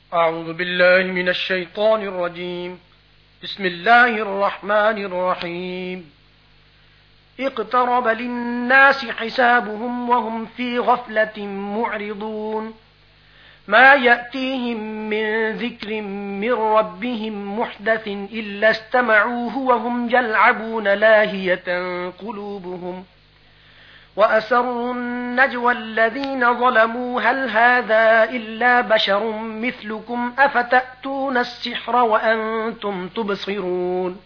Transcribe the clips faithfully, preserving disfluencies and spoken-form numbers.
أعوذ بالله من الشيطان الرجيم. بسم الله الرحمن الرحيم. اقترب للناس حسابهم وهم في غفلة معرضون. ما يأتيهم من ذكر من ربهم محدث إلا استمعوه وهم يلعبون لاهية قلوبهم. وأسروا النجوى الذين ظلموا هل هذا إلا بشر مثلكم أفتأتون السحر وأنتم تبصرون.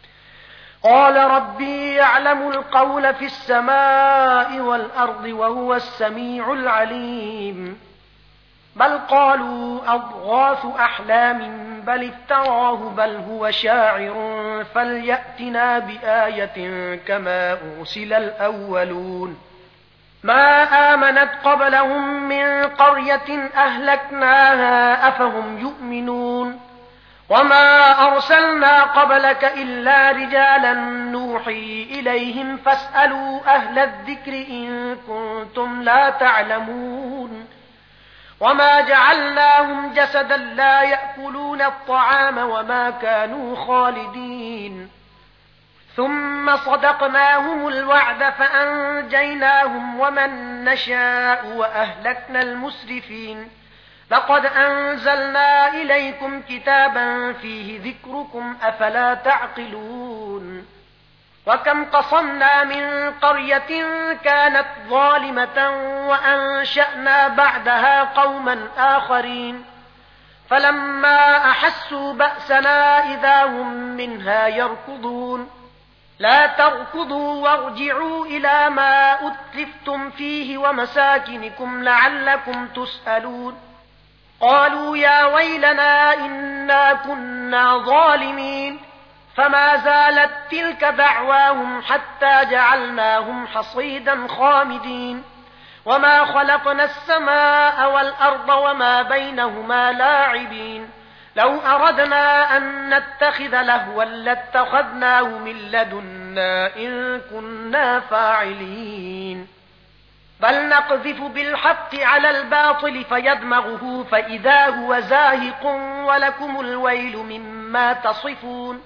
قال ربي يعلم القول في السماء والأرض وهو السميع العليم. بل قالوا أضغاث أحلام بل افتراه بل هو شاعر فليأتنا بآية كما أرسل الأولون. ما آمنت قبلهم من قرية أهلكناها أفهم يؤمنون. وما أرسلنا قبلك إلا رجالا نوحي إليهم فاسألوا أهل الذكر إن كنتم لا تعلمون. وما جعلناهم جسدا لا يأكلون الطعام وما كانوا خالدين. ثم صدقناهم الوعد فأنجيناهم ومن نشاء وأهلكنا المسرفين. لقد أنزلنا إليكم كتابا فيه ذكركم أفلا تعقلون. وكم قصمنا من قرية كانت ظالمة وأنشأنا بعدها قوما آخرين فلما أحسوا بأسنا إذا هم منها يركضون. لا تركضوا وارجعوا إلى ما أترفتم فيه ومساكنكم لعلكم تسألون. قالوا يا ويلنا إنا كنا ظالمين. فما زالت تلك دعواهم حتى جعلناهم حصيدا خامدين. وما خلقنا السماء والأرض وما بينهما لاعبين. لو أردنا أن نتخذ لهوا لاتخذناه من لدنا إن كنا فاعلين. بل نقذف بالحق على الباطل فيدمغه فإذا هو زاهق ولكم الويل مما تصفون.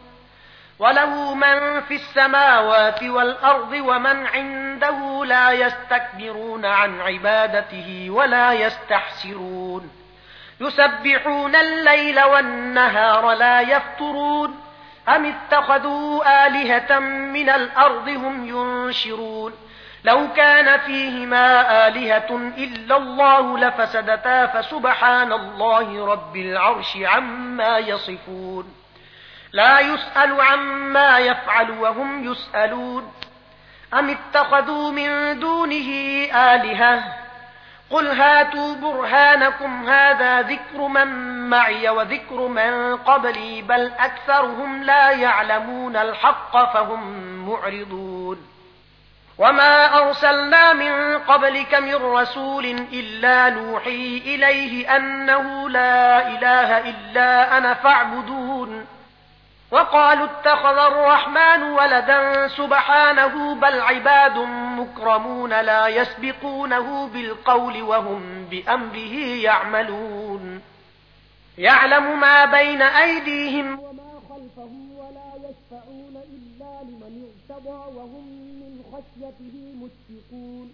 وله من في السماوات والأرض ومن عنده لا يستكبرون عن عبادته ولا يستحسرون. يسبحون الليل والنهار لا يفترون. أم اتخذوا آلهة من الأرض هم ينشرون. لو كان فيهما آلهة إلا الله لفسدتا فسبحان الله رب العرش عما يصفون. لا يسأل عما يفعل وهم يسألون. أم اتخذوا من دونه آلهة قل هاتوا برهانكم هذا ذكر من معي وذكر من قبلي بل أكثرهم لا يعلمون الحق فهم معرضون. وما أرسلنا من قبلك من رسول إلا نوحي إليه أنه لا إله إلا أنا فاعبدون. وقالوا اتخذ الرحمن ولدا سبحانه بل عباد مكرمون لا يسبقونه بالقول وهم بأمره يعملون. يعلم ما بين أيديهم وما خلفهم ولا يشفعون إلا لمن ارتضى وهم من خشيته مشفقون.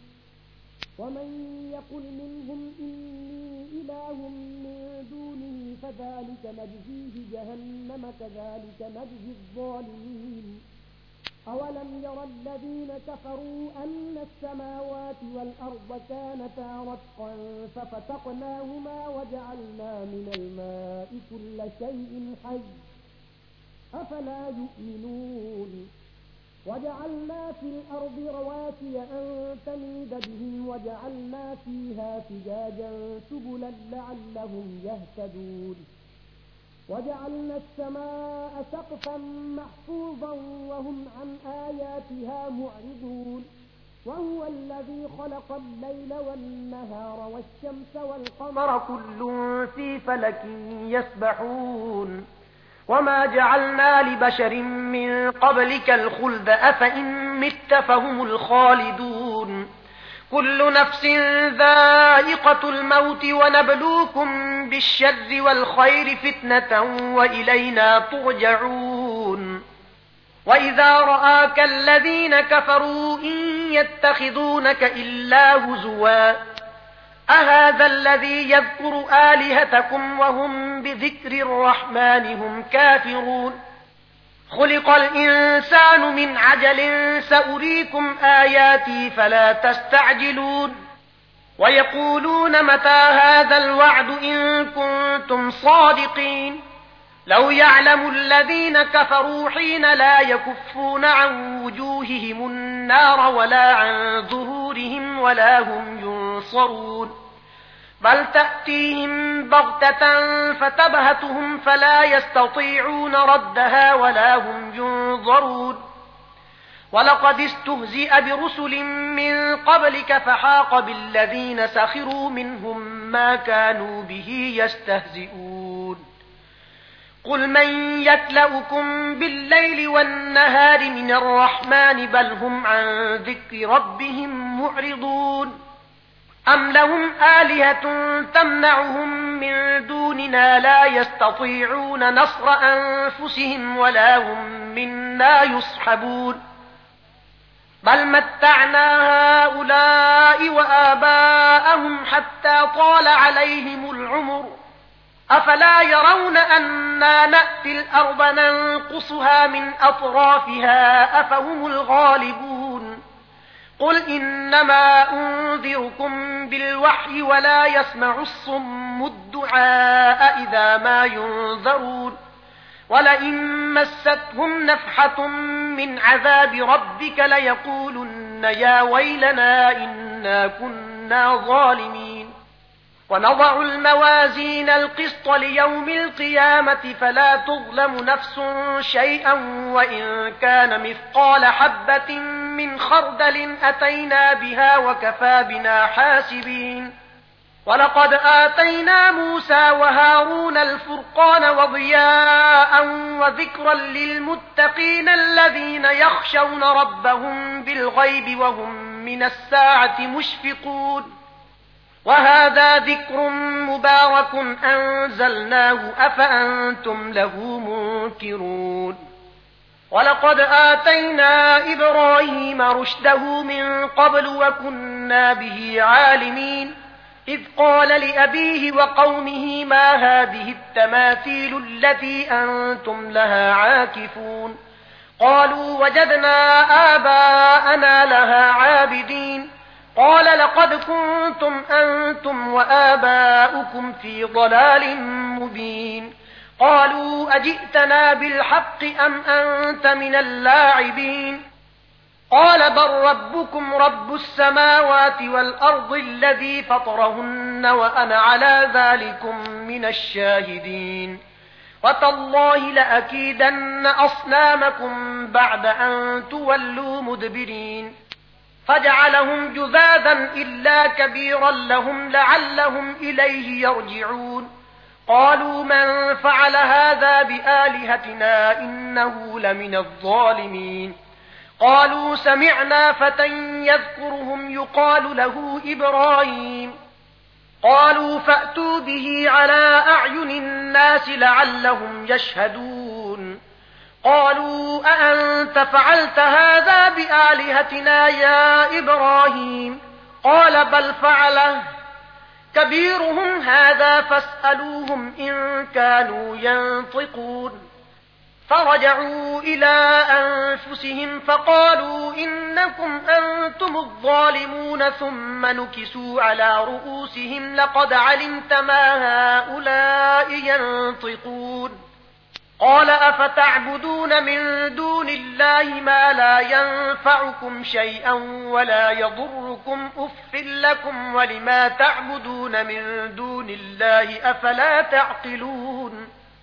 ومن يقل منهم إني إله من دونه فذلك نجزيه جهنم كذلك نجزي الظالمين. أولم ير الذين كفروا أن السماوات والأرض كانتا رتقا ففتقناهما وجعلنا من الماء كل شيء حي أفلا يؤمنون. وجعلنا في الأرض رواسي أن تميد بهم وجعلنا فيها فجاجا سبلا لعلهم يهتدون. وجعلنا السماء سقفا محفوظا وهم عن آياتها معرضون. وهو الذي خلق الليل والنهار والشمس والقمر كل في فلك يسبحون. وما جعلنا لبشر من قبلك الخلد أفإن مت فهم الخالدون. كل نفس ذائقة الموت ونبلوكم بالشر والخير فتنة وإلينا ترجعون وإذا رآك الذين كفروا إن يتخذونك إلا هزوا أهذا الذي يذكر آلهتكم وهم بذكر الرحمن هم كافرون خلق الإنسان من عجل سأريكم آياتي فلا تستعجلون ويقولون متى هذا الوعد إن كنتم صادقين لو يعلم الذين كفروا حين لا يكفون عن وجوههم النار ولا عن ظهورهم ولا هم ينصرون بل تأتيهم بغتة فتبهتهم فلا يستطيعون ردها ولا هم ينظرون ولقد استهزئ برسل من قبلك فحاق بالذين سخروا منهم ما كانوا به يستهزئون قل من يكلؤكم بالليل والنهار من الرحمن بل هم عن ذكر ربهم معرضون أم لهم آلهة تمنعهم من دوننا لا يستطيعون نصر أنفسهم ولا هم منا يصحبون بل متعنا هؤلاء وآباءهم حتى طال عليهم العمر أفلا يرون أنا نأتي الأرض ننقصها من أطرافها أفهم الغالبون قل إنما أنذركم بالوحي ولا يسمع الصم الدعاء إذا ما ينذرون ولئن مستهم نفحة من عذاب ربك ليقولن يا ويلنا إنا كنا ظالمين ونضع الموازين القسط ليوم القيامة فلا تظلم نفس شيئا وإن كان مثقال حبة من خردل أتينا بها وكفى بنا حاسبين ولقد آتينا موسى وهارون الفرقان وضياء وذكرا للمتقين الذين يخشون ربهم بالغيب وهم من الساعة مشفقون وهذا ذكر مبارك أنزلناه أفأنتم له منكرون ولقد آتينا إبراهيم رشده من قبل وكنا به عالمين إذ قال لأبيه وقومه ما هذه التماثيل التي أنتم لها عاكفون قالوا وجدنا آباءنا لها عابدين قال لقد كنتم أنتم وآباؤكم في ضلال مبين قالوا أجئتنا بالحق أم أنت من اللاعبين قال بل ربكم رب السماوات والأرض الذي فطرهن وأنا على ذلكم من الشاهدين وتالله لأكيدن أصنامكم بعد أن تولوا مدبرين فجعلهم جذاذا إلا كبيرا لهم لعلهم إليه يرجعون قالوا من فعل هذا بآلهتنا إنه لمن الظالمين قالوا سمعنا فتى يذكرهم يقال له إبراهيم قالوا فأتوا به على أعين الناس لعلهم يشهدون قالوا أأنت فعلت هذا بآلهتنا يا إبراهيم قال بل فعله كبيرهم هذا فاسألوهم إن كانوا ينطقون فرجعوا إلى أنفسهم فقالوا إنكم أنتم الظالمون ثم نكسوا على رؤوسهم لقد علمت ما هؤلاء ينطقون قال أفتعبدون من دون الله ما لا ينفعكم شيئا ولا يضركم أف لكم ولما تعبدون من دون الله أفلا تعقلون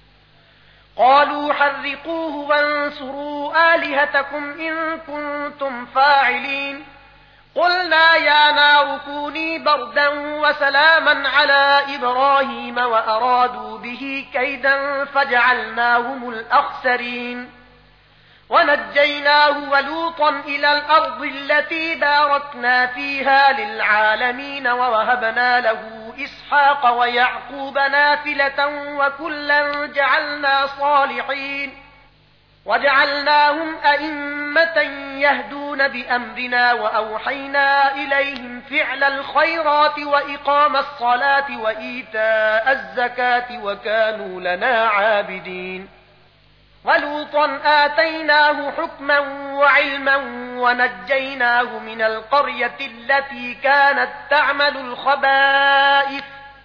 قالوا حرقوه وانصروا آلهتكم إن كنتم فاعلين قلنا يا نار كوني بردا وسلاما على إبراهيم وأرادوا به كيدا فجعلناهم الأخسرين ونجيناه ولوطا إلى الأرض التي باركنا فيها للعالمين ووهبنا له إسحاق ويعقوب نافلة وكلا جعلنا صالحين وجعلناهم أئمة يهدون بأمرنا وأوحينا إليهم فعل الخيرات وإقام الصلاة وإيتاء الزكاة وكانوا لنا عابدين ولوطا آتيناه حكما وعلما ونجيناه من القرية التي كانت تعمل الخبائث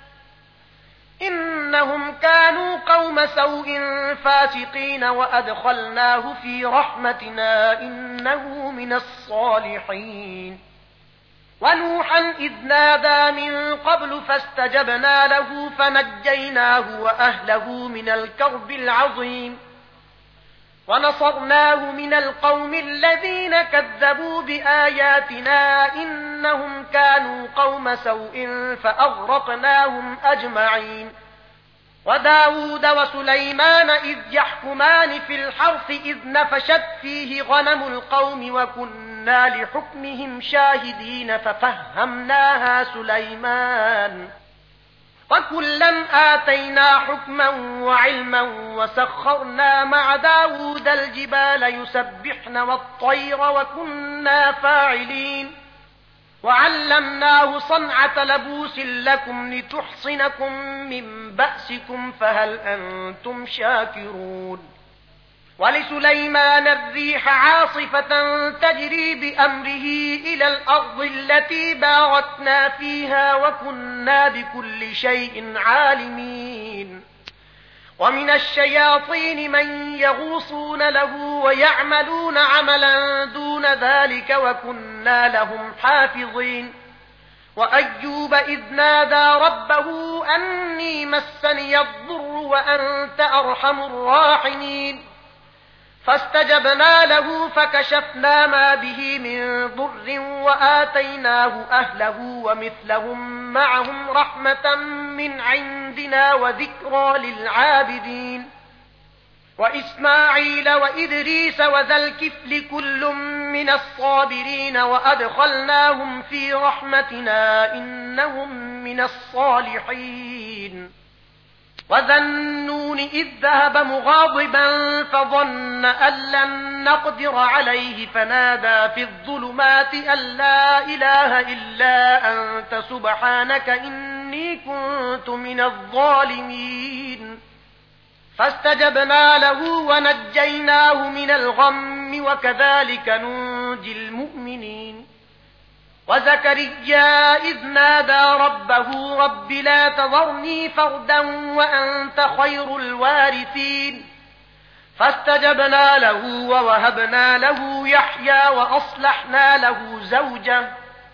إنهم كانوا قوم سوء فاسقين وأدخلناه في رحمتنا إنه من الصالحين ونوحا إذ نادى من قبل فاستجبنا له فنجيناه وأهله من الكرب العظيم ونصرناه من القوم الذين كذبوا بآياتنا إنهم كانوا قوم سوء فأغرقناهم أجمعين وداود وسليمان إذ يحكمان في الحرث إذ نفشت فيه غنم القوم وكنا لحكمهم شاهدين ففهمناها سليمان وكلا آتينا حكما وعلما وسخرنا مع داود الجبال يسبحن والطير وكنا فاعلين وعلمناه صنعة لبوس لكم لتحصنكم من بأسكم فهل أنتم شاكرون ولسليمان الريح عاصفة تجري بأمره إلى الأرض التي باركنا فيها وكنا بكل شيء عالمين ومن الشياطين من يغوصون له ويعملون عملا دون ذلك وكنا لهم حافظين وأيوب إذ نادى ربه أني مسني الضر وأنت أرحم الراحمين فاستجبنا له فكشفنا ما به من ضر وآتيناه أهله ومثلهم معهم رحمة من عندنا وذكرى للعابدين وإسماعيل وإدريس وذا الكفل كل من الصابرين وأدخلناهم في رحمتنا إنهم من الصالحين وذا النون إذ ذهب مغاضبا فظن أن لن نقدر عليه فنادى في الظلمات أن لا إله إلا أنت سبحانك إني كنت من الظالمين فاستجبنا له ونجيناه من الغم وكذلك ننجي المؤمنين وزكريا إذ نادى ربه رب لا تذرني فردا وأنت خير الوارثين فاستجبنا له ووهبنا له يحيى وأصلحنا له زوجه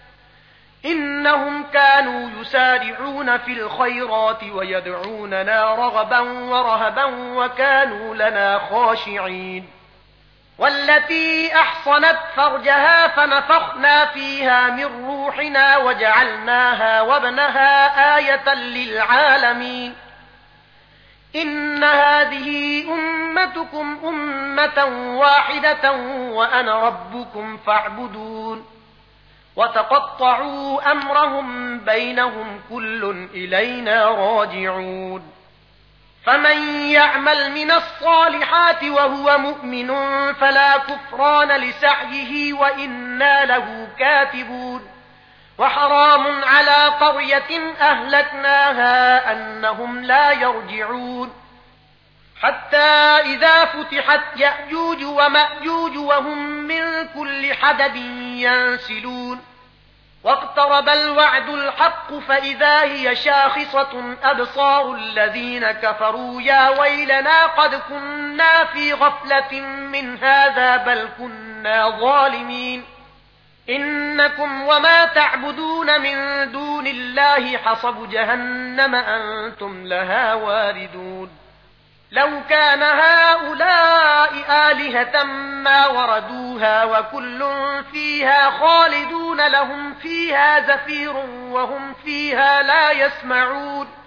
إنهم كانوا يسارعون في الخيرات ويدعوننا رغبا ورهبا وكانوا لنا خاشعين والتي أحصنت فرجها فنفخنا فيها من روحنا وجعلناها وابنها آية للعالمين إن هذه أمتكم أمة واحدة وأنا ربكم فاعبدون وتقطعوا أمرهم بينهم كل إلينا راجعون فمن يعمل من الصالحات وهو مؤمن فلا كفران لسعيه وإنا له كاتبون وحرام على قرية أهلكناها أنهم لا يرجعون حتى إذا فتحت يأجوج ومأجوج وهم من كل حدب ينسلون واقترب الوعد الحق فإذا هي شاخصة أبصار الذين كفروا يا ويلنا قد كنا في غفلة من هذا بل كنا ظالمين إنكم وما تعبدون من دون الله حصب جهنم أنتم لها واردون لو كان هؤلاء آلهة ما وردوها وكل فيها خالدون لهم فيها زفير وهم فيها لا يسمعون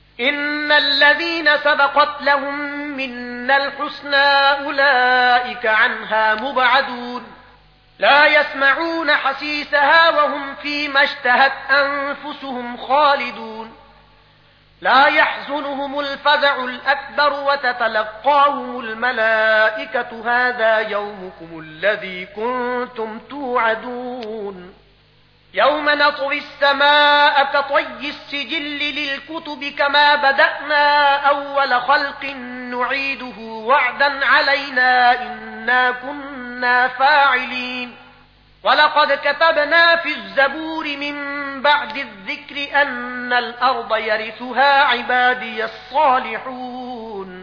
إن الذين سبقت لهم منا الحسنى أولئك عنها مبعدون لا يسمعون حسيسها وهم فيما اشتهت أنفسهم خالدون لا يحزنهم الفزع الأكبر وتتلقاهم الملائكة هذا يومكم الذي كنتم توعدون يوم نطوي السماء كطي السجل للكتب كما بدأنا أول خلق نعيده وعدا علينا إنا كنا فاعلين ولقد كتبنا في الزبور من بعد الذكر أن الأرض يرثها عبادي الصالحون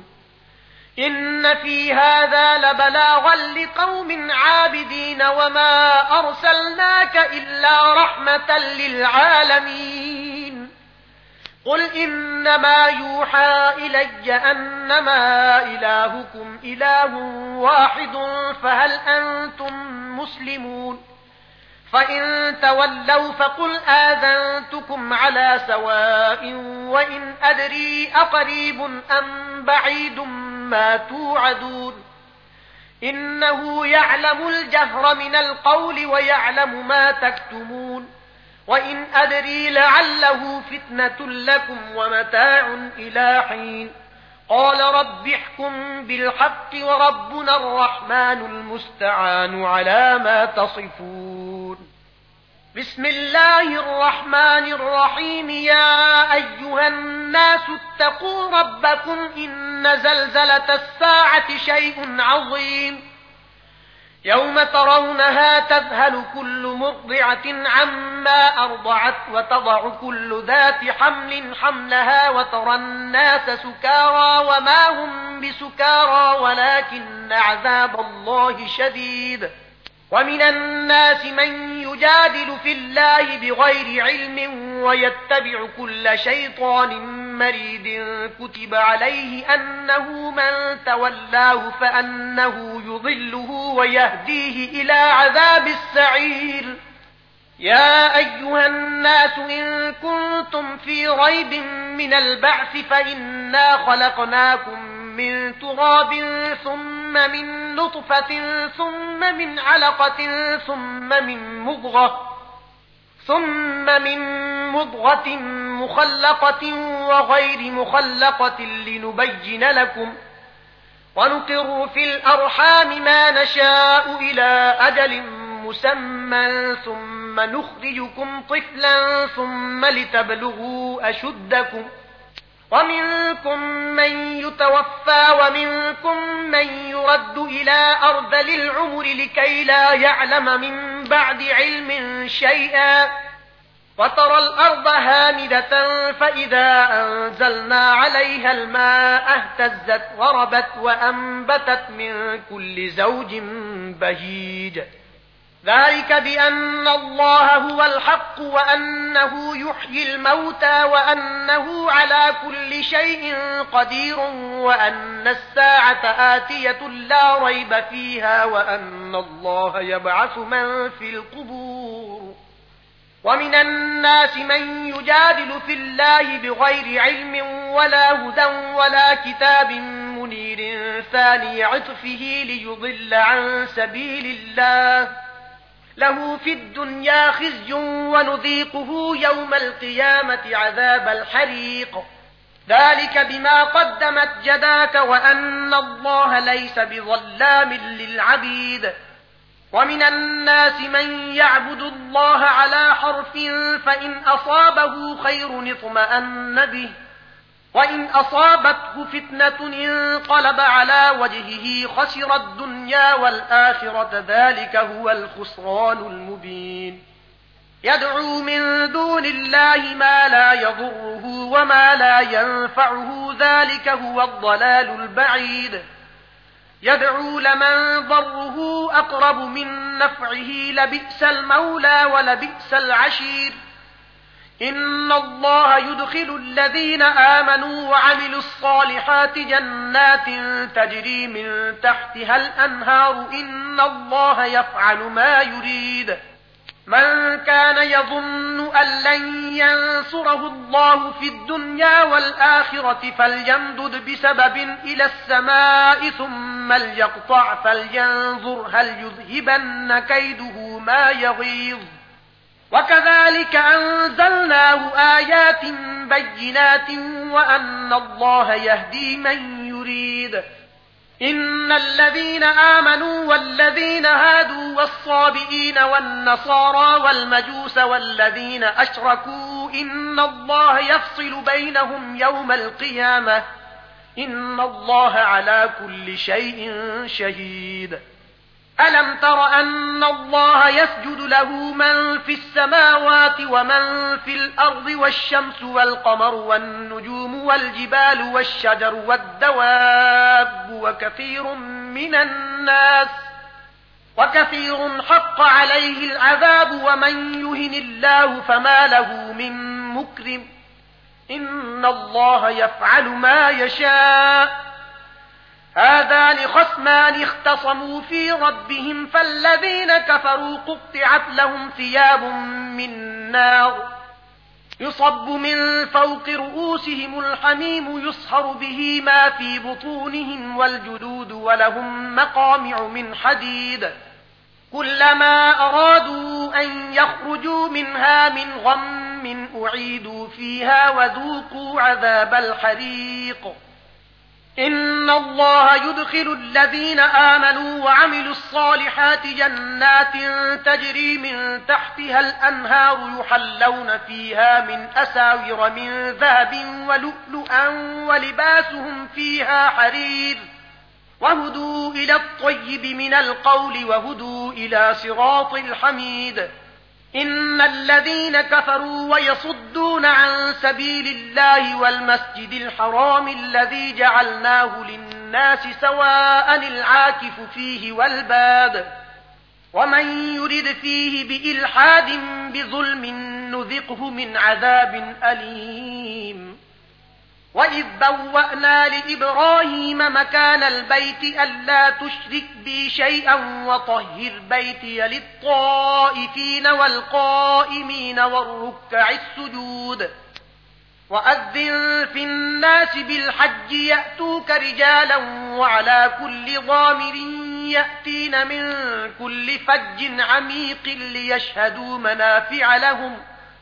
إن في هذا لبلاغا لقوم عابدين وما أرسلناك إلا رحمة للعالمين قل إنما يوحى إلي أنما إلهكم إله واحد فهل أنتم مسلمون فإن تولوا فقل آذنتكم على سواء وإن أدري أقريب أم بعيد ما توعدون إنه يعلم الجهر من القول ويعلم ما تكتمون وإن أدري لعله فتنة لكم ومتاع إلى حين قال رب احكم بالحق وربنا الرحمن المستعان على ما تصفون بسم الله الرحمن الرحيم يا أيها الناس اتقوا ربكم إن زلزلة الساعة شيء عظيم يوم ترونها تذهل كل مرضعة عما أرضعت وتضع كل ذات حمل حملها وترى الناس سكارى وما هم بسكارى ولكن عذاب الله شديد ومن الناس من يجادل في الله بغير علم ويتبع كل شيطان مريد كتب عليه أنه من تولاه فأنه يضله ويهديه إلى عذاب السعير يا أيها الناس إن كنتم في ريب من البعث فإنا خلقناكم من تراب ثم من نطفة ثم من علقة ثم من مضغة ثم من مضغة مخلقة وغير مخلقة لنبين لكم ونقر في الأرحام ما نشاء إلى أجل مسمى ثم نخرجكم طفلا ثم لتبلغوا أشدكم ومنكم من يتوفى ومنكم من يرد إلى أرذل العمر لكي لا يعلم من بعد علم شيئا وترى الأرض هامدة فإذا أنزلنا عليها الماء اهتزت وربت وأنبتت من كل زوج بهيج ذلك بأن الله هو الحق وأنه يحيي الموتى وأنه على كل شيء قدير وأن الساعة آتية لا ريب فيها وأن الله يبعث من في القبور ومن الناس من يجادل في الله بغير علم ولا هدى ولا كتاب منير ثاني عطفه ليضل عن سبيل الله له في الدنيا خزي ونذيقه يوم القيامة عذاب الحريق ذلك بما قدمت جداك وأن الله ليس بظلام للعبيد ومن الناس من يعبد الله على حرف فإن أصابه خير اطمأن به وإن أصابته فتنة انقلب على وجهه خسر الدنيا والآخرة ذلك هو الخسران المبين يدعو من دون الله ما لا يضره وما لا ينفعه ذلك هو الضلال البعيد يدعو لمن ضره أقرب من نفعه لبئس المولى ولبئس العشير إن الله يدخل الذين آمنوا وعملوا الصالحات جنات تجري من تحتها الأنهار إن الله يفعل ما يريد من كان يظن أن لن ينصره الله في الدنيا والآخرة فليمدد بسبب إلى السماء ثم ليقطع فلينظر هل يذهبن كيده ما يغيظ وكذلك أنزلناه آيات بينات وأن الله يهدي من يريد إن الذين آمنوا والذين هادوا والصابئين والنصارى والمجوس والذين أشركوا إن الله يفصل بينهم يوم القيامة إن الله على كل شيء شهيد ألم تر أن الله يسجد له من في السماوات ومن في الأرض والشمس والقمر والنجوم والجبال والشجر والدواب وكثير من الناس وكثير حق عليه العذاب ومن يهن الله فما له من مكرم إن الله يفعل ما يشاء هذان خصمان اختصموا في ربهم فالذين كفروا قطعت لهم ثياب من نار يصب من فوق رؤوسهم الحميم يصهر به ما في بطونهم والجلود ولهم مقامع من حديد كلما أرادوا أن يخرجوا منها من غم أعيدوا فيها وذوقوا عذاب الحريق إن الله يدخل الذين آمنوا وعملوا الصالحات جنات تجري من تحتها الأنهار يحلون فيها من أساور من ذهب ولؤلؤا ولباسهم فيها حرير وهدوا إلى الطيب من القول وهدوا إلى صراط الحميد إن الذين كفروا ويصدون عن سبيل الله والمسجد الحرام الذي جعلناه للناس سواء العاكف فيه والباد ومن يرد فيه بإلحاد بظلم نذقه من عذاب أليم وإذ بوأنا لإبراهيم مكان البيت ألا تشرك بي شيئا وطهر بيتي للطائفين والقائمين والركع السجود وأذن في الناس بالحج يأتوك رجالا وعلى كل ضامر يأتين من كل فج عميق ليشهدوا منافع لهم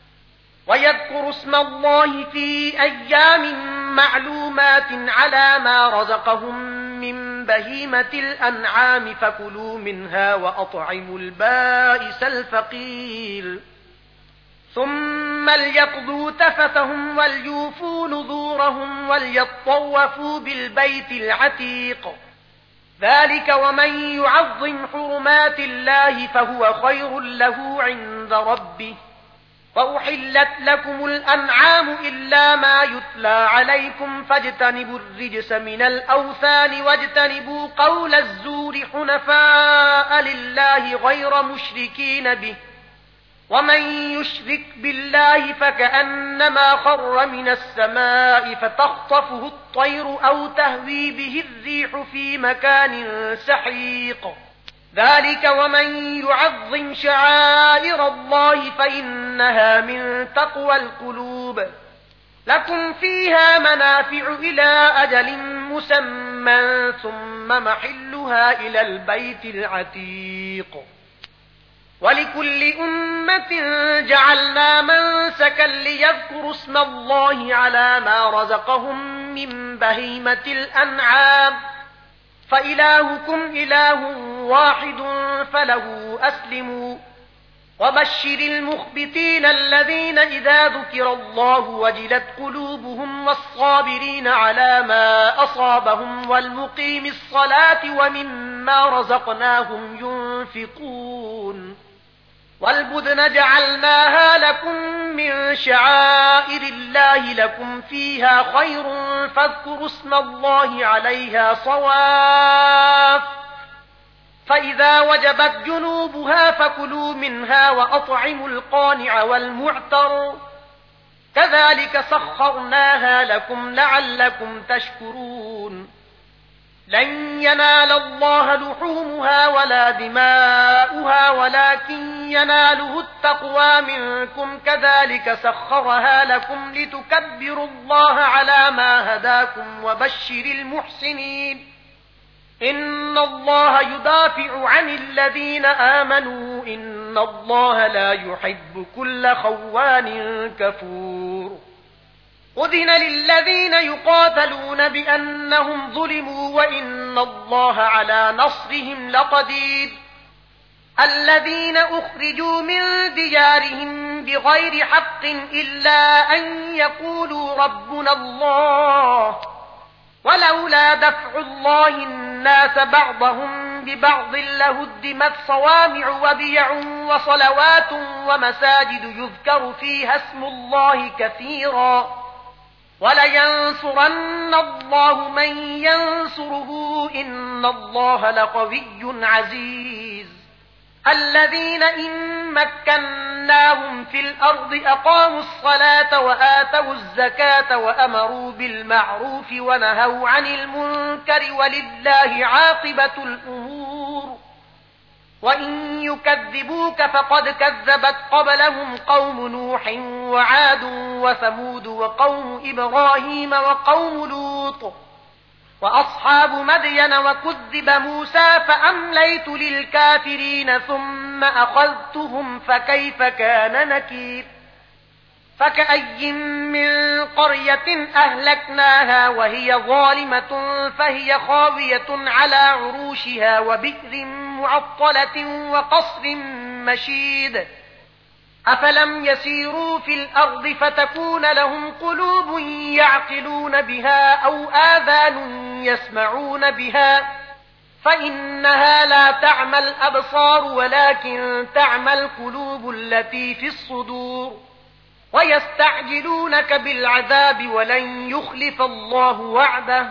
ويذكر اسم الله في أيام معلومات على ما رزقهم من بهيمة الأنعام فكلوا منها وأطعموا البائس الفقير ثم ليقضوا تفثهم وليوفوا نذورهم وليطوفوا بالبيت العتيق ذلك ومن يعظم حرمات الله فهو خير له عند ربه وأحلت لكم الأنعام إلا ما يتلى عليكم فاجتنبوا الرجس من الأوثان واجتنبوا قول الزور حنفاء لله غير مشركين به ومن يشرك بالله فكأنما خر من السماء فتخطفه الطير أو تهوي به الريح في مكان سحيق ذلك ومن يعظم شعائر الله فإنها من تقوى القلوب لكم فيها منافع إلى أجل مسمى ثم محلها إلى البيت العتيق ولكل أمة جعلنا منسكا ليذكروا اسم الله على ما رزقهم من بهيمة الأنعام فإلهكم إله واحد فله أسلموا وبشر المخبتين الذين إذا ذكر الله وجلت قلوبهم والصابرين على ما أصابهم والمقيم الصلاة ومما رزقناهم ينفقون والبدن جعلناها لكم من شعائر الله لكم فيها خير فاذكروا اسم الله عليها صواف فإذا وجبت جنوبها فكلوا منها وأطعموا القانع والمعتر كذلك سخرناها لكم لعلكم تشكرون لن ينال الله لحومها ولا دماؤها ولكن يناله التقوى منكم كذلك سخرها لكم لتكبروا الله على ما هداكم وبشر المحسنين إن الله يدافع عن الذين آمنوا إن الله لا يحب كل خوان كفور أذن للذين يقاتلون بأنهم ظلموا وإن الله على نصرهم لقدير الذين أخرجوا من ديارهم بغير حق إلا أن يقولوا ربنا الله ولولا دفع الله الناس بعضهم ببعض لهدمت صوامع وبيع وصلوات ومساجد يذكر فيها اسم الله كثيرا ولينصرن الله من ينصره إن الله لقوي عزيز الذين إن مكناهم في الأرض أقاموا الصلاة وآتوا الزكاة وأمروا بالمعروف ونهوا عن المنكر ولله عاقبة الأمور وإن يكذبوك فقد كذبت قبلهم قوم نوح وعاد وثمود وقوم إبراهيم وقوم لوط وأصحاب مدين وكذب موسى فأمليت للكافرين ثم أخذتهم فكيف كان نكير فكأي من قرية أهلكناها وهي ظالمة فهي خاوية على عروشها وبئر معطلة وقصر مشيد أفلم يسيروا في الأرض فتكون لهم قلوب يعقلون بها أو آذان يسمعون بها فإنها لا تعمى الأبصار ولكن تعمى القلوب التي في الصدور ويستعجلونك بالعذاب ولن يخلف الله وعده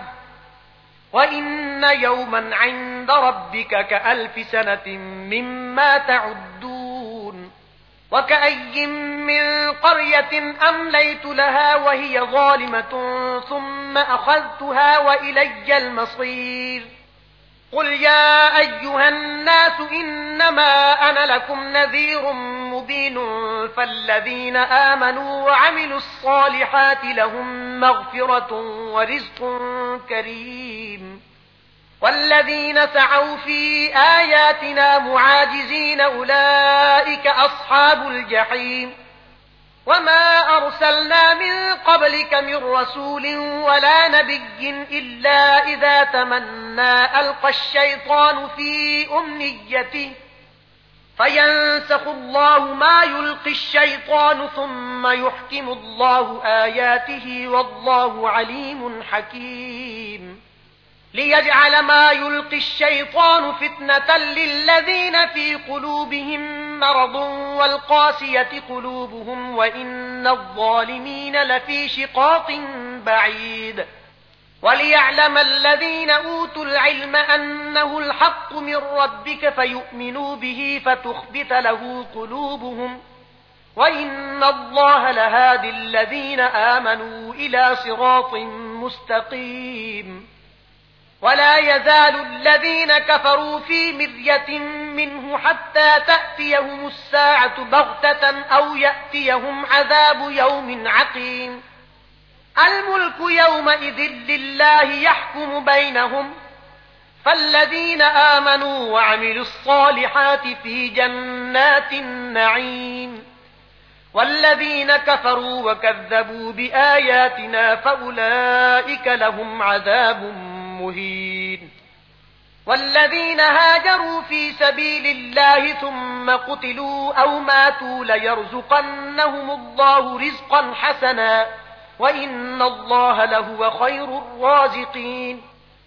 وإن يوما عند ربك كألف سنة مما تعدون وكأي من قرية أمليت لها وهي ظالمة ثم أخذتها وإلي المصير قل يا أيها الناس إنما أنا لكم نذير مبين فالذين آمنوا وعملوا الصالحات لهم مغفرة ورزق كريم والذين سعوا في آياتنا معاجزين أولئك أصحاب الجحيم وما أرسلنا من قبلك من رسول ولا نبي إلا إذا تمنى ألقى الشيطان في أمنيته فينسخ الله ما يلقي الشيطان ثم يحكم الله آياته والله عليم حكيم ليجعل ما يلقي الشيطان فتنة للذين في قلوبهم مرض والقاسية قلوبهم وإن الظالمين لفي شقاق بعيد وليعلم الذين أوتوا العلم أنه الحق من ربك فيؤمنوا به فتخبت له قلوبهم وإن الله لهادي الذين آمنوا إلى صراط مستقيم ولا يزال الذين كفروا في مرية منه حتى تأتيهم الساعة بغتة أو يأتيهم عذاب يوم عقيم الملك يومئذ لله يحكم بينهم فالذين آمنوا وعملوا الصالحات في جنات النعيم والذين كفروا وكذبوا بآياتنا فأولئك لهم عذاب مهين والذين هاجروا في سبيل الله ثم قتلوا أو ماتوا ليرزقنهم الله رزقا حسنا وإن الله لهو خير الرازقين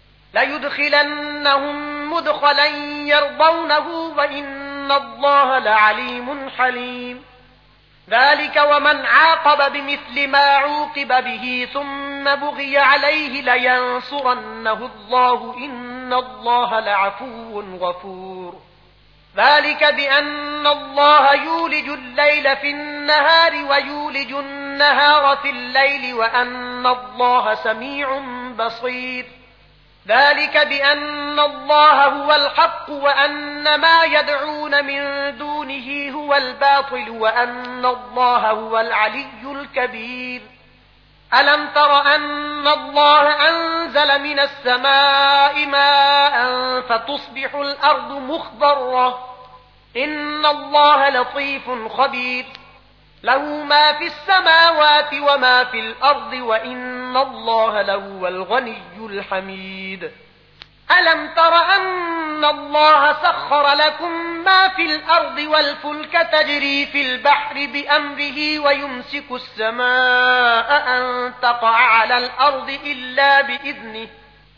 ليدخلنهم مدخلا يرضونه وإن الله لعليم حليم ذلك ومن عاقب بمثل ما عوقب به ثم بغي عليه لينصرنه الله إن الله لعفو غفور ذلك بأن الله يولج الليل في النهار ويولج النهار في الليل وأن الله سميع بصير ذلك بأن الله هو الحق وأن ما يدعون من دونه هو الباطل وأن الله هو العلي الكبير ألم تر أن الله أنزل من السماء ماء فتصبح الأرض مخضرة إن الله لطيف خبير له ما في السماوات وما في الأرض وإن الله لهو الغني الحميد ألم تر أن الله سخر لكم ما في الأرض والفلك تجري في البحر بأمره ويمسك السماء أن تقع على الأرض إلا بإذنه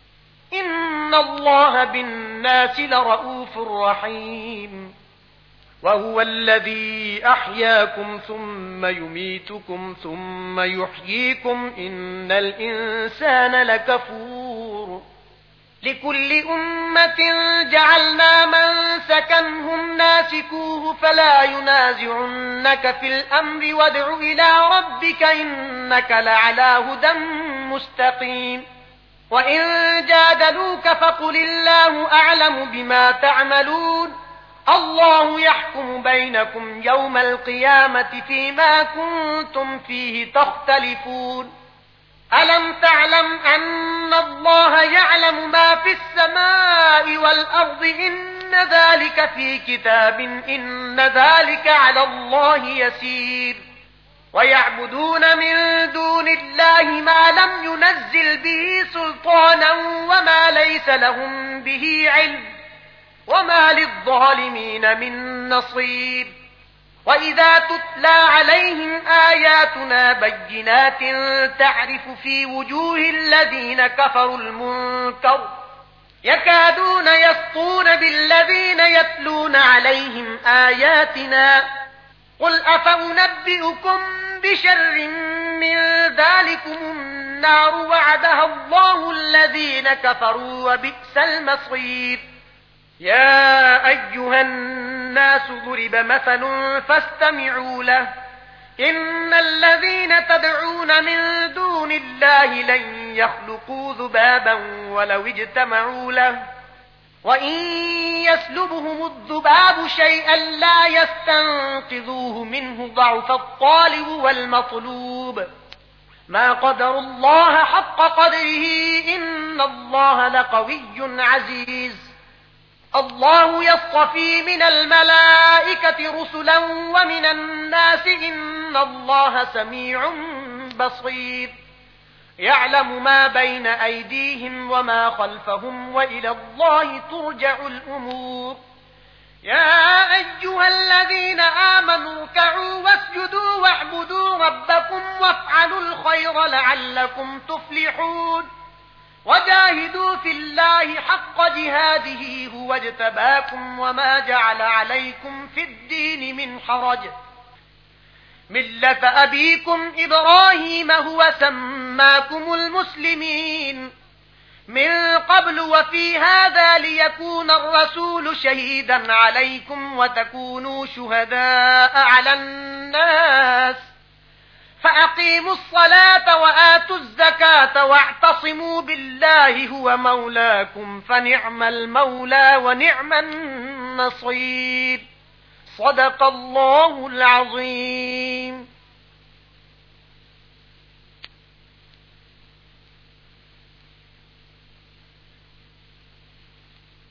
إن الله بالناس لرؤوف رحيم وهو الذي أحياكم ثم يميتكم ثم يحييكم إن الإنسان لكفور لكل أمة جعلنا من سكنهم ناسكوه فلا ينازعنك في الأمر وادع إلى ربك إنك لعلى هدى مستقيم وإن جادلوك فقل الله أعلم بما تعملون الله يحكم بينكم يوم القيامة فيما كنتم فيه تختلفون ألم تعلم أن الله يعلم ما في السماء والأرض إن ذلك في كتاب إن ذلك على الله يسير ويعبدون من دون الله ما لم ينزل به سلطانا وما ليس لهم به علم وما للظالمين من نصير وإذا تتلى عليهم آياتنا بينات تعرف في وجوه الذين كفروا المنكر يكادون يسطون بالذين يتلون عليهم آياتنا قل أفأنبئكم بشر من ذلكم النار وعدها الله الذين كفروا وبئس المصير يا أيها الناس ضرب مثل فاستمعوا له إن الذين تدعون من دون الله لن يخلقوا ذبابا ولو اجتمعوا له وإن يسلبهم الذباب شيئا لا يستنقذوه منه ضعف الطالب والمطلوب ما قدر الله حق قدره إن الله لقوي عزيز الله يصطفي من الملائكة رسلا ومن الناس إن الله سميع بصير يعلم ما بين أيديهم وما خلفهم وإلى الله ترجع الأمور يا أيها الذين آمنوا اركعوا واسجدوا واعبدوا ربكم وافعلوا الخير لعلكم تفلحون وجاهدوا في الله حق جهاده هو اجتباكم وما جعل عليكم في الدين من حرج ملة أبيكم إبراهيم هو سماكم المسلمين من قبل وفي هذا ليكون الرسول شهيدا عليكم وتكونوا شهداء على الناس فأقيموا الصلاة وآتوا الزكاة واعتصموا بالله هو مولاكم فنعم المولى ونعم النصير صدق الله العظيم.